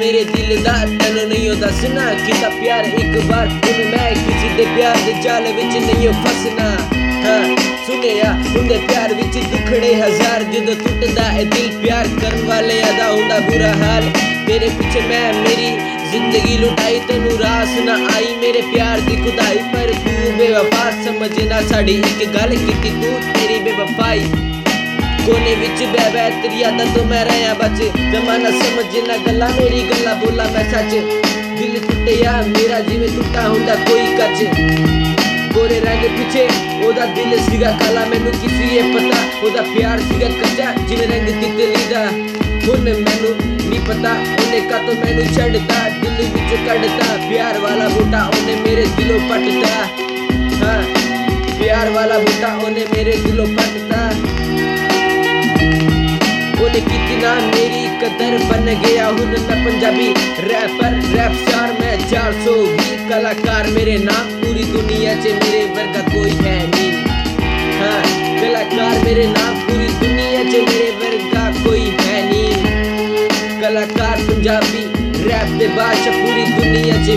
मेरे दिल दा तैनू नहीं हो दसना किता प्यार एक बार हुण मैं किसी दे प्यार दे जाल विच नहीं हो फसना। हाँ सुनिया उंदे प्यार विच दुखड़े हजार जदों टुटदा है दिल प्यार करन वाले दा हुंदा बुरा हाल। तेरे पीछे मैं मेरी जिंदगी लुटाई तैनू रास ना आई मेरे प्यार दी खुदाई पर तू बेवफा समझना साड़ी एक गल कीती तू तेरी बेवफाई। कोने विच बह बह तेरी यादां तो मैं रहा बच जमाना समझना गल्ला मेरी गल्ला बोला मैं सच। दिल टुटिया मेरा जिवें टुटा हुंदा कोई कच गोरे रंग पीछे ओदा दिल सीगा काला मैनू किसी ये पता ओदा प्यार सीगा कच्चा जिवें रंग तितली दा। हुण मैनू नहीं पता ओने कद मैनू छड्डता दिल विच कड्डता प्यार वाला बूटा ओने मेरे दिलों पटता। हाँ प्यार वाला बूटा ओने मेरे दिलों पटता। ओने कीती ना मेरी कदर बन गया हुण मैं पंजाबी रैपर रैप स्टार मैं 420 कलाकार मेरे नाम पूरी दुनिया च मेरे वर्गा कोई है नहीं। हाँ कलाकार मेरे नाम पूरी दुनिया च मेरे वर्गा कोई है नहीं। कलाकार पंजाबी रैप दे बादशाह पूरी दुनिया च